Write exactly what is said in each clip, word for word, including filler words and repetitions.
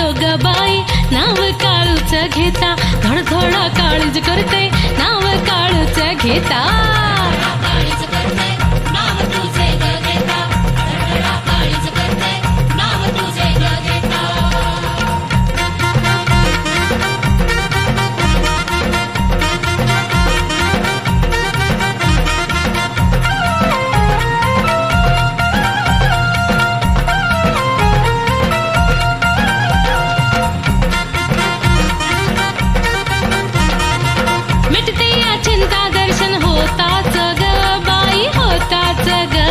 येतो ग बाई नाव काळूच घेता, धडधडा काळीज करते नाव काळूच घेता. काळीज करते नाव तुझे ग घेता, धडधडा काळीज करते नाव तुझे ग घेता. मिटते या चिंता दर्शन होताच ग बाई होताच ग.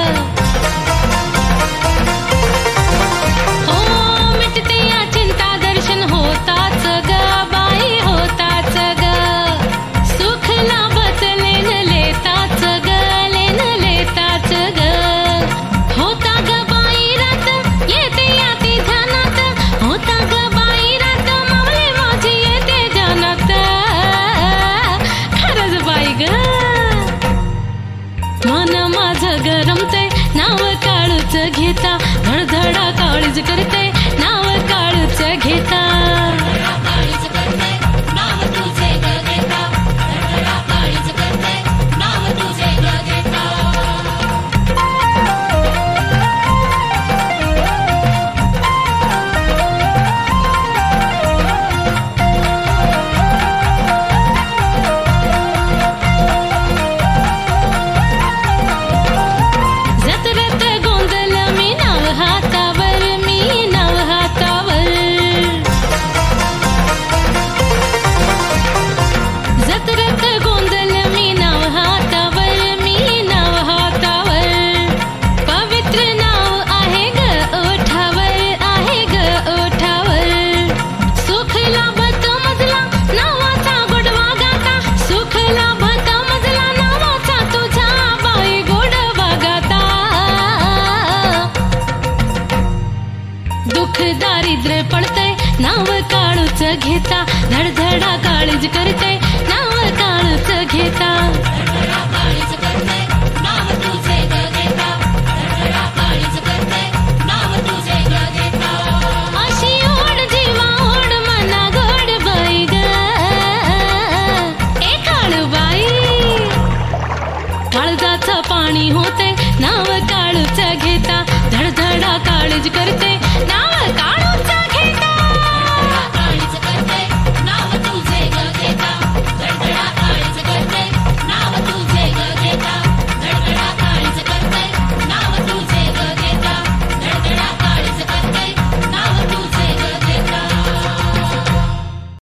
हो मिटते या चिंता दर्शन होताच ग बाई होताच ग. सुख लाभत लेन लेताच ग लेन लेताच ग. होता ग बाई रात येते या ती ध्यानात, होता ग बाई रात मावळे माझी येते ध्यानात. खरंच बाई ग मन माझं गरमते नाव काळूच घेता, धडधडा काळीज करते नाव काळूच घेता. काळीज करते नाव तुझे ग घेता, धडधडा काळीज करते नाव तुझे ग घेता. जत्रेत गोंधळ मी नाव हातावर, मी नाव हातावर. जत्रेत गोंधळ मी नाव हातावर, मी नाव हातावर. पवित्र नाव आहे ग ओठावर, आहे ग ओठावर. सुख लाभत मजला नावाचा गोडवा गाता, सुख लाभत मजला नावाचा तुझा बाई गोडवा गाता. दुःख दारिद्र्य पडते नाव काळूच घेता, धडधडा काळीज करते नाव काळूच घेता. धडधडा काळीज करते नाव तुझे ग घेता, धडधडा काळीज करते नाव तुझे ग घेता. अशी ओढ जीवा ओढ मना गोड बाई ग ए काळूबाई. काळजाचं पाणी होते नाव काळूच घेता, धडधडा काळीज करते नाव काळूच